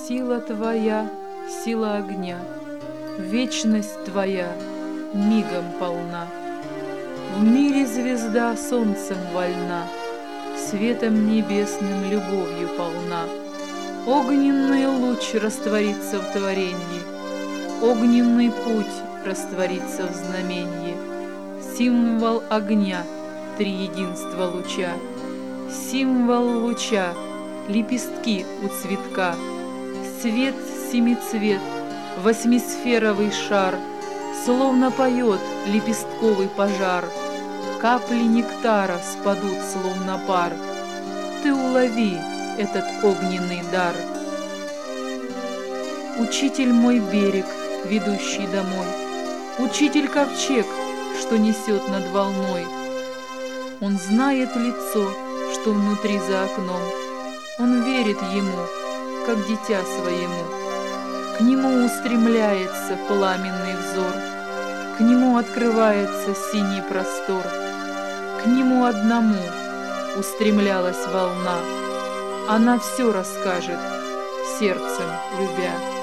Сила Твоя, сила огня, вечность Твоя мигом полна. В мире звезда солнцем вольна, светом небесным любовью полна. Огненный луч растворится в творенье, огненный путь растворится в знаменье. Символ огня — триединство луча, символ луча — лепестки у цветка. Свет семицвет, восьмисферовый шар, словно поет лепестковый пожар. Капли нектара спадут, словно пар. Ты улови этот огненный дар. Учитель мой берег, ведущий домой, учитель ковчег, что несет над волной. Он знает лицо, что внутри за окном. Он верит ему, как дитя своему. К нему устремляется пламенный взор, к нему открывается синий простор. К нему одному устремлялась волна. Она все расскажет, сердцем любя.